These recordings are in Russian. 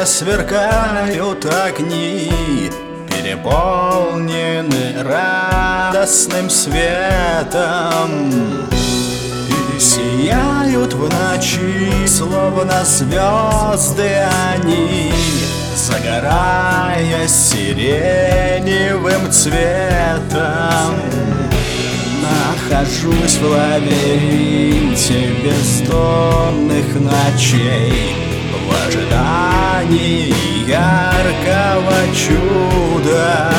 сверкают огни, переполнены радостным светом, и сияют в ночи, словно звезды они, загорая сиреневым цветом. Нахожусь в лабиринте бездонных ночей, в ожидании яркого чуда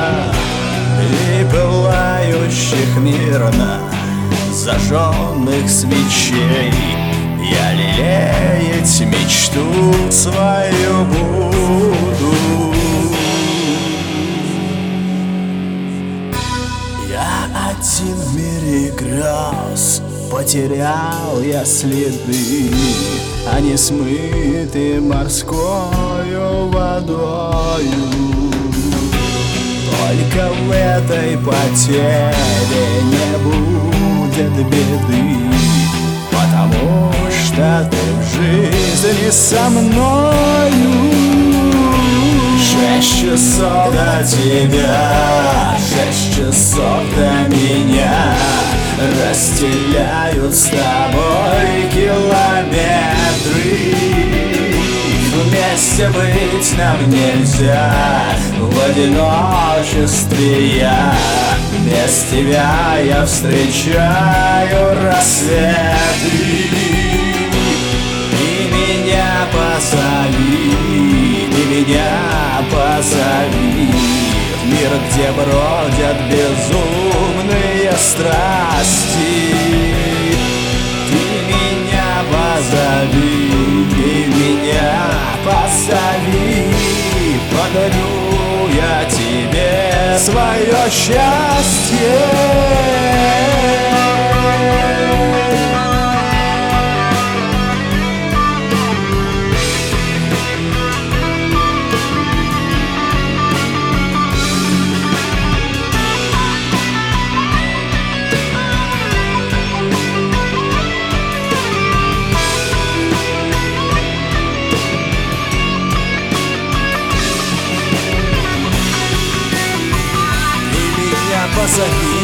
и пылающих мирно зажженных свечей. Я лелеять мечту свою буду. Я один в мире грез, потерял я следы, они смыты морскою водою. Только в этой потере не будет беды, потому что ты в жизни со мною. 6 часов до тебя, 6 часов до меня разделяют с тобой километры. Вместе быть нам нельзя, в одиночестве я. Без тебя я встречаю рассветы. И меня позови, и меня позови в мир, где бродят безумные страсти. Ты меня позови, и меня позови, подарю я тебе свое счастье. Позови,